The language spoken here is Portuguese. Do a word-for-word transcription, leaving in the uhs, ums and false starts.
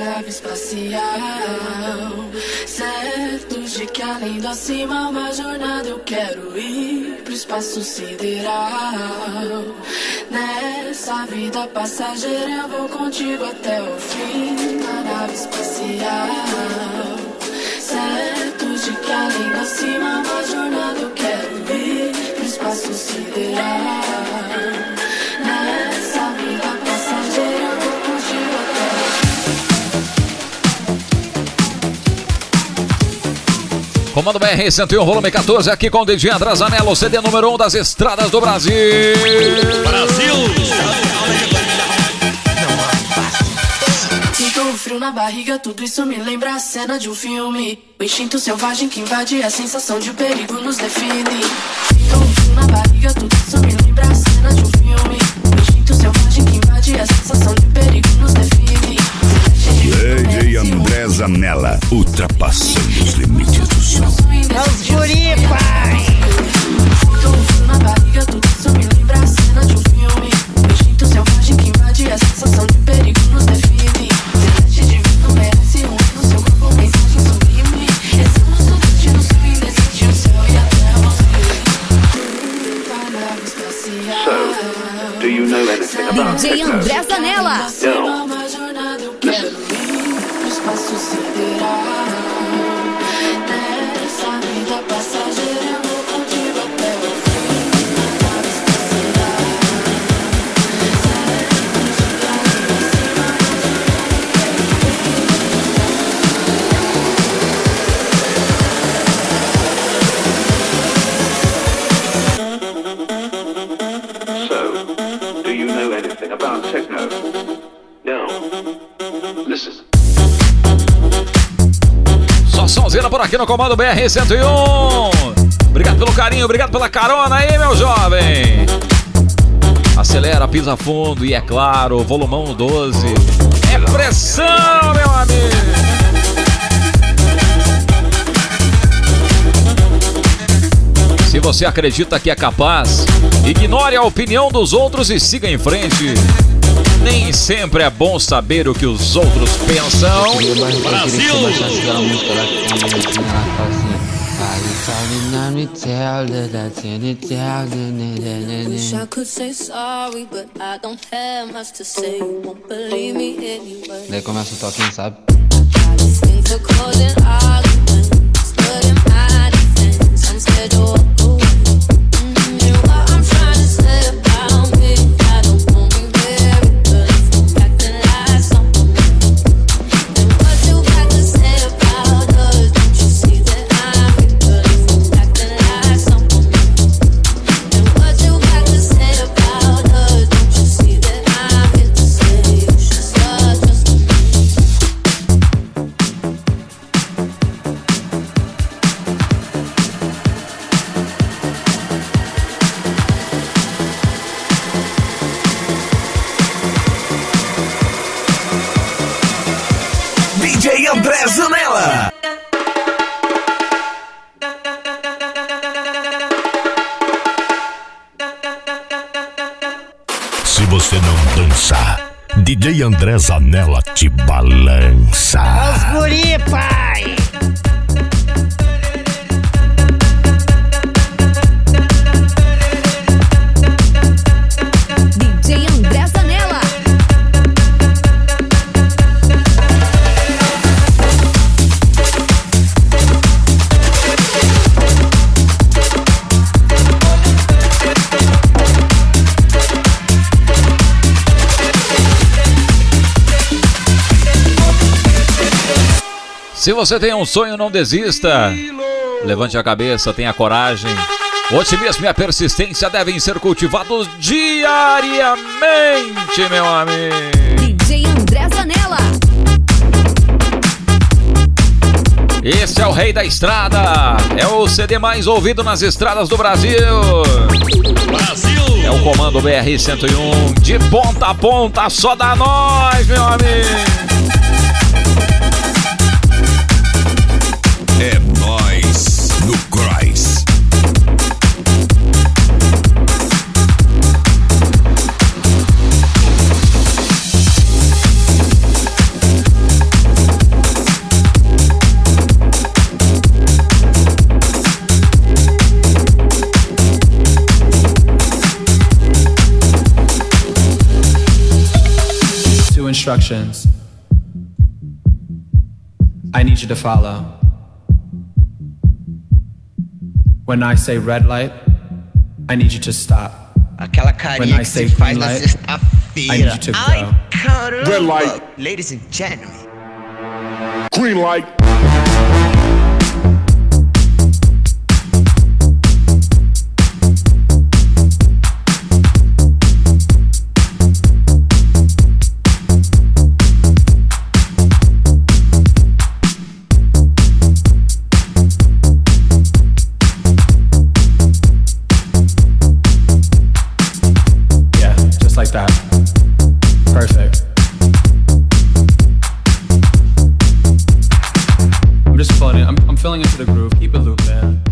nave espacial, certo de que além do acima uma jornada eu quero ir pro espaço sideral. Nessa vida passageira eu vou contigo até o fim da nave espacial, certo de que além do acima uma jornada eu quero ir pro espaço sideral. Nessa vida passageira eu vou contigo até o fim. Comando B R cento e um, volume catorze, aqui com o D J André Zanella, o C D número um das estradas do Brasil. Brasil! Sinto um frio na barriga, tudo isso me lembra a cena de um filme. O instinto selvagem que invade, a sensação de perigo nos define. Sinto um frio na barriga, tudo isso me lembra a cena de um filme. O instinto selvagem que invade, a sensação de perigo nos define. D J André Zanella, ultrapassando os limites do som. Os guri, pai! Sinto um frio na barriga, tudo isso me lembra a cena de um filme. O instinto selvagem que invade, a sensação de perigo nos define. Celeste divino merece um no seu corpo, mensagem sublime. Exames do destino, seu indecente, o céu e a terra vão se nave espacial. So, do you know anything about D J André Zanella. Não. Uma jornada eu quero ir pro espaço sideral. Nessa vida passageira eu vou contigo até o fim. Nave espacial. So, do you know anything about techno? No. Listen. Só sonzeira por aqui no comando B R cento e um. Obrigado pelo carinho, obrigado pela carona aí, meu jovem. Acelera, pisa fundo e, é claro, volumão doze. É pressão, meu amigo. Se você acredita que é capaz, ignore a opinião dos outros e siga em frente. Nem sempre é bom saber o que os outros pensam. Brasil! Wish I could say sorry, but I don't have much to say. You won't believe me anyway. Daí começa o toquinho, sabe? Things are causing arguments, but in my defense, I'm scared to walk away. And what I'm trying to say about me, I don't want me very good for acting like someone. And what you got to say about us? Don't you see that I'm good for acting like someone? And what you got to say about us? Don't you see that I'm here to say you should start trusting me? D J André Zanella. Se você não dançar, D J André Zanella te balança. Os guri, pai! D J André Zanella. Se você tem um sonho, não desista. Levante a cabeça, tenha coragem. O otimismo e a persistência devem ser cultivados diariamente, meu amigo. D J André Zanella. Esse é o rei da estrada. É o C D mais ouvido nas estradas do Brasil. Brasil! É o comando B R cento e um. De ponta a ponta, só dá nós, meu amigo. É nóis no Cross. you instructions. I need you to follow. When I say red light, I need you to stop. Aquela When carinha I que say se faz green na light, I need sexta-feira. you to Ai, go. caramba! Red light. Ladies and gentlemen. Green light. Yeah, just like that. Perfect. I'm just pulling it. I'm, I'm filling into the groove. Keep it looped, man.